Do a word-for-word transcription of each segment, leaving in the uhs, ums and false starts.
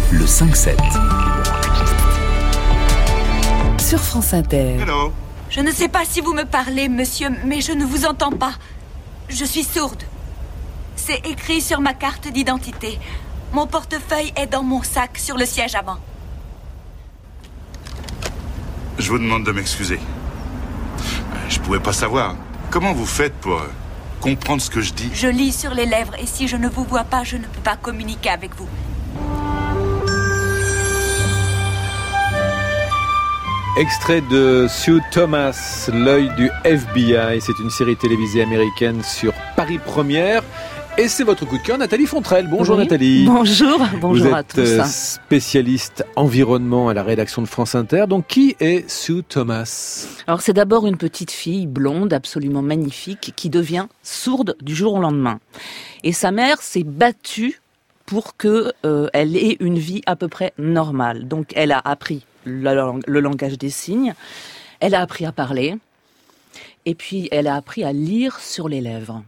le cinq sept. Sur France Inter. Hello. Je ne sais pas si vous me parlez, monsieur, mais je ne vous entends pas. Je suis sourde. C'est écrit sur ma carte d'identité. Mon portefeuille est dans mon sac sur le siège avant. Je vous demande de m'excuser. Je pouvais pas savoir. Comment vous faites pour euh, comprendre ce que je dis ? Je lis sur les lèvres et si je ne vous vois pas, je ne peux pas communiquer avec vous. Extrait de Sue Thomas, L'œil du F B I. C'est une série télévisée américaine sur Paris Première. Et c'est votre coup de cœur, Nathalie Fontrelle. Bonjour oui. Nathalie. Bonjour, bonjour à tous. Vous êtes spécialiste environnement à la rédaction de France Inter. Donc qui est Sue Thomas ? Alors c'est d'abord une petite fille blonde, absolument magnifique, qui devient sourde du jour au lendemain. Et sa mère s'est battue pour que euh, elle ait une vie à peu près normale. Donc elle a appris le, le langage des signes, elle a appris à parler, et puis elle a appris à lire sur les lèvres.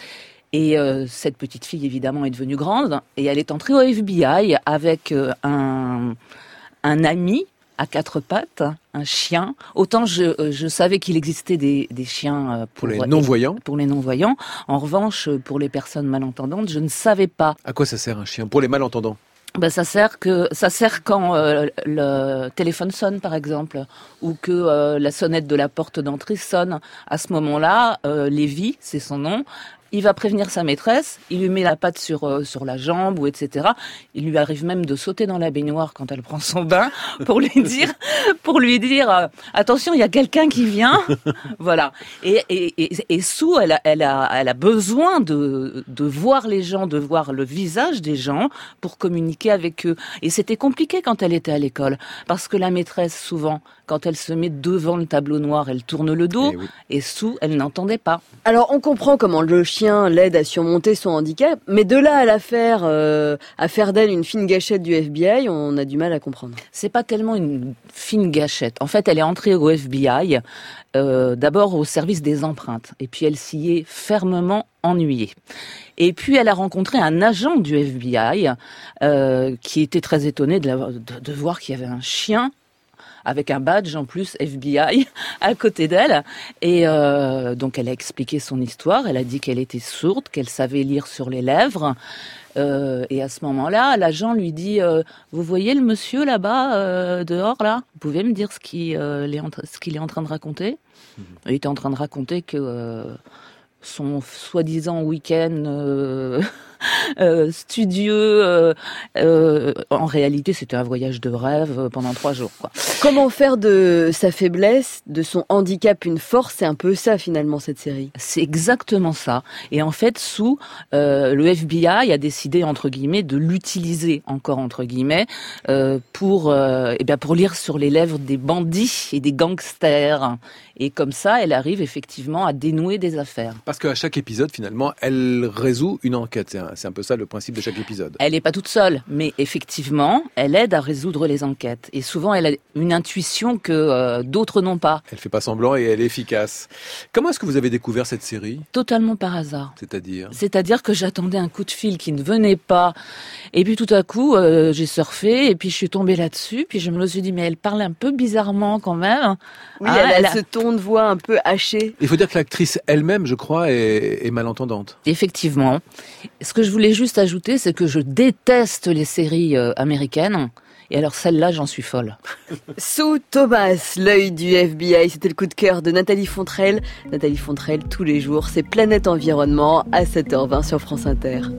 Et euh, cette petite fille, évidemment, est devenue grande, et elle est entrée au F B I avec euh, un, un ami à quatre pattes, un chien. Autant je, euh, je savais qu'il existait des, des chiens euh, pour, pour les non-voyants. Pour les non-voyants. En revanche, pour les personnes malentendantes, je ne savais pas. À quoi ça sert un chien ? Pour les malentendants ? Ben ça sert que ça sert quand euh, le téléphone sonne par exemple ou que euh, la sonnette de la porte d'entrée sonne. À ce moment-là, euh, Lévi, c'est son nom, il va prévenir sa maîtresse, il lui met la patte sur euh, sur la jambe ou et cetera. Il lui arrive même de sauter dans la baignoire quand elle prend son bain pour lui dire pour lui dire euh, attention, il y a quelqu'un qui vient. Voilà. Et et et, et Sue, elle a elle a elle a besoin de de voir les gens, de voir le visage des gens pour communiquer avec eux. Et c'était compliqué quand elle était à l'école parce que la maîtresse souvent quand elle se met devant le tableau noir, elle tourne le dos et, oui. et Sue, elle n'entendait pas. Alors on comprend comment le chien l'aide à surmonter son handicap, mais de là à la faire, euh, à faire d'elle une fine gâchette du F B I, on a du mal à comprendre. C'est pas tellement une fine gâchette. En fait, elle est entrée au F B I, euh, d'abord au service des empreintes, et puis elle s'y est fermement ennuyée. Et puis elle a rencontré un agent du F B I euh, qui était très étonné de, la, de, de voir qu'il y avait un chien avec un badge en plus F B I à côté d'elle. Et euh, donc elle a expliqué son histoire, elle a dit qu'elle était sourde, qu'elle savait lire sur les lèvres. Euh, et à ce moment-là, l'agent lui dit euh, « Vous voyez le monsieur là-bas, euh, dehors là ? Vous pouvez me dire ce qu'il, euh, est, en tra- ce qu'il est en train de raconter ?» Il était en train de raconter que euh, son soi-disant week-end... Euh, Euh, studieux. Euh, euh, en réalité, c'était un voyage de rêve pendant trois jours, quoi. Comment faire de sa faiblesse, de son handicap, une force ? C'est un peu ça, finalement, cette série. C'est exactement ça. Et en fait, Sue, euh, le F B I a décidé, entre guillemets, de l'utiliser, encore entre guillemets, euh, pour, euh, eh bien, pour lire sur les lèvres des bandits et des gangsters. Et comme ça, elle arrive effectivement à dénouer des affaires. Parce qu'à chaque épisode, finalement, elle résout une enquête. C'est un, c'est un peu ça le principe de chaque épisode. Elle n'est pas toute seule, mais effectivement, elle aide à résoudre les enquêtes. Et souvent, elle a une intuition que euh, d'autres n'ont pas. Elle fait pas semblant et elle est efficace. Comment est-ce que vous avez découvert cette série ? Totalement par hasard. C'est-à-dire ? C'est-à-dire que j'attendais un coup de fil qui ne venait pas. Et puis tout à coup, euh, j'ai surfé et puis je suis tombée là-dessus. Puis je me suis dit, mais elle parle un peu bizarrement quand même. Oui, ah, elle a elle ce ton de voix un peu haché. Il faut dire que l'actrice elle-même, je crois, est, est malentendante. Effectivement. Ce que je voulais juste ajouter, c'est que je déteste les séries euh, américaines. Et alors celle-là, j'en suis folle. Sue Thomas, l'œil du F B I, c'était le coup de cœur de Nathalie Fontrelle. Nathalie Fontrelle, tous les jours, c'est Planète Environnement à sept heures vingt sur France Inter.